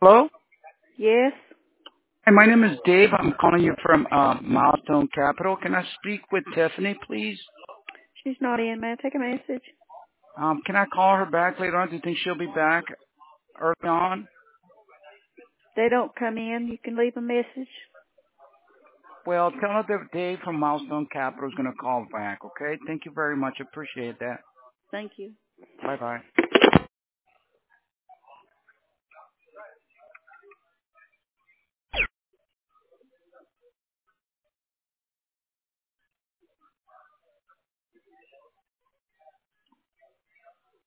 Hello? Yes, Hi, my name is Dave. I'm calling you from Milestone Capital. Can I speak with Tiffany, please? she's not in. May I take a message? Can I call her back later on? Do you think she'll be back early on? They don't come in. You can leave a message. Well, tell her that Dave from Milestone Capital is going to call back, okay? Thank you very much. Appreciate that. Thank you. Bye-bye.